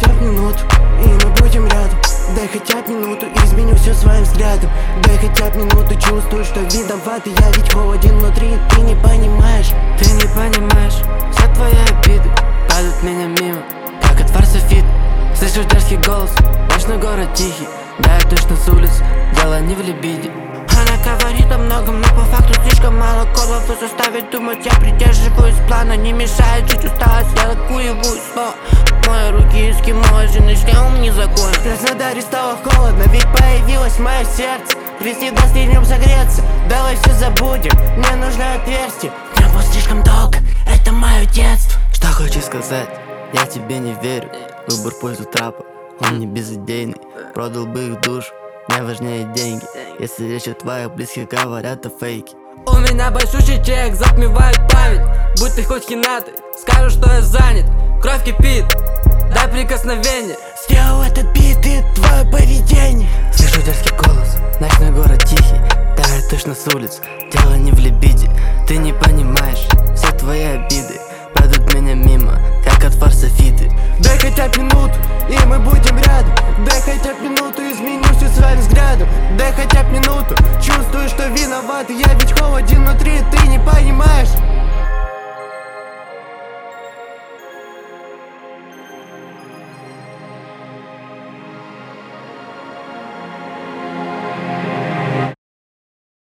хотя бы минуту, и мы будем рядом. Дай хотя бы минуту, изменю все своим взглядом. Дай хотя бы минуту, чувствую, что виноват. Я ведь холоден внутри, ты не понимаешь. Ты не понимаешь, все твои обиды падают меня мимо, как от фарсофит. Слышу дерзкий голос, ночной город тихий. Да, я точно с улиц, дело не в либиде. Она говорит о многом, но по факту слишком мало кодов. И заставит думать, я придерживаюсь плана. Не мешает жить усталость, я лакуевую снова. Мои руки эскимосы, шлем не закон. В Краснодаре стало холодно, ведь появилось мое сердце. Ведь не даст в нем согреться, давай все забудем. Мне нужно отверстие, небо слишком долго, это мое детство. Что хочешь сказать? Я тебе не верю. Выбор в пользу трапа, он не безыдейный. Продал бы их душу, мне важнее деньги. Если речь о твоих близких, говорят о фейке. У меня большущий чек, затмевает память. Будь ты хоть хинатой, скажу, что я занят. Кровь кипит, дай прикосновение. Сделал этот бит и твое поведение. Слышу дерзкий голос, ночной город тихий. Да, я точно с улиц, дело не в либиде. Ты не понимаешь, все твои обиды падают меня мимо, как от фарсофиты. Дай хотя бы минуту, и мы будем рядом. Дай хотя бы минуту, изменю все своим взглядом. Дай хотя бы минуту, чувствую, что виноват. Я ведь холоден внутри, ты не понимаешь.